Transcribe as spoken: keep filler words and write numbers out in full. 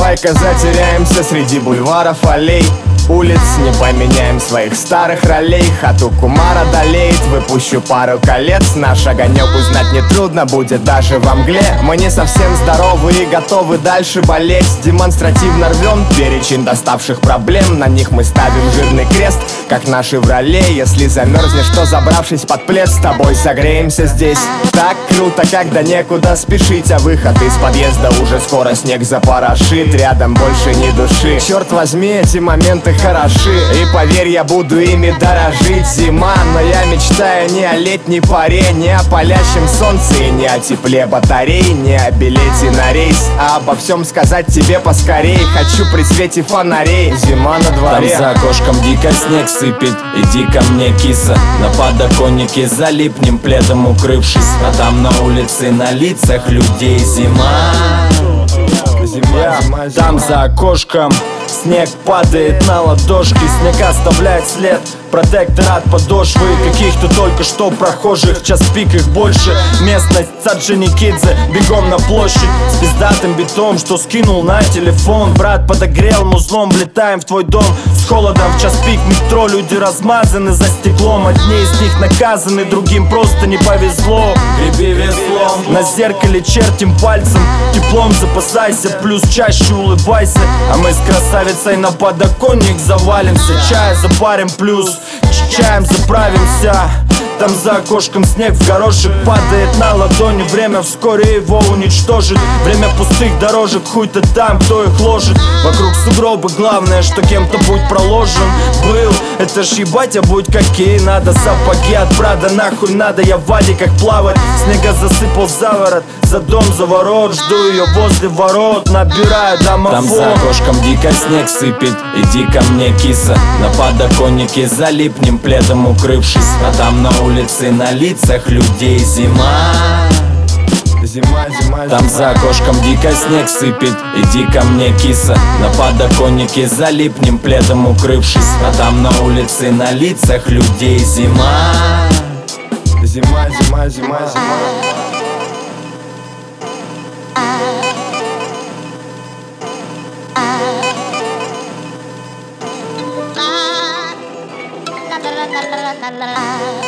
Давай-ка затеряемся среди бульваров, аллей, улиц. Не поменяем своих старых ролей. Хату кумара долеет, выпущу пару колец. Наш огонек узнать нетрудно будет даже во мгле. Мы не совсем здоровы и готовы дальше болеть. Демонстративно рвем перечень доставших проблем. На них мы ставим жирный крест, как на «Шевроле». Если замерзнешь, то, забравшись под плед, с тобой согреемся здесь. Так круто, когда некуда спешить, а выход из подъезда уже скоро снег запорошит. Рядом больше ни души. Черт возьми, эти моменты хороши, и поверь, я буду ими дорожить. Зима, но я мечтаю не о летней паре, не о палящем солнце и не о тепле батарей, не о билете на рейс, а обо всем сказать тебе поскорей. Хочу при свете фонарей, зима на дворе. Там за окошком дико снег сыпет, иди ко мне, киса. На подоконнике залипнем, пледом укрывшись, а там на улице на лицах людей зима. Зима, зима, зима. Там за окошком снег падает на ладошки, снег оставляет след, протектор от подошвы каких-то только что прохожих. Час пик их больше, местность Саджаникидзе, бегом на площадь с пиздатым битом, что скинул на телефон. Брат подогрел музлом, влетаем в твой дом с холодом. В час пик метро люди размазаны за стеклом. Одни из них наказаны, другим просто не повезло. Греби веслом, на зеркале чертим пальцем, теплом запасайся, плюс чаще улыбайся. А мы с красавицей на подоконник завалимся, чая запарим, плюс чаем заправимся. Там за окошком снег в горошек падает на ладони. Время вскоре его уничтожит. Время пустых дорожек, хуй-то там, кто их ложит. Вокруг сугробы, главное, что кем-то путь проложен был. Это ж ебать, а будь какие надо. Сапоги от Прада, нахуй надо. Я в воде как плавать. Снега засыпал заворот, за дом, за ворот. Жду ее возле ворот, набираю домофон. Там за окошком дико снег сыпет, иди ко мне, киса. На подоконнике залипнем, пледом укрывшись, а там на улице на лицах людей зима. Зима, зима, Там зима. за окошком дико снег сыпет, иди ко мне, киса. На подоконнике залипнем, пледом укрывшись, а там на улице на лицах людей зима. Зима, зима, зима, зима. La la la la la la la.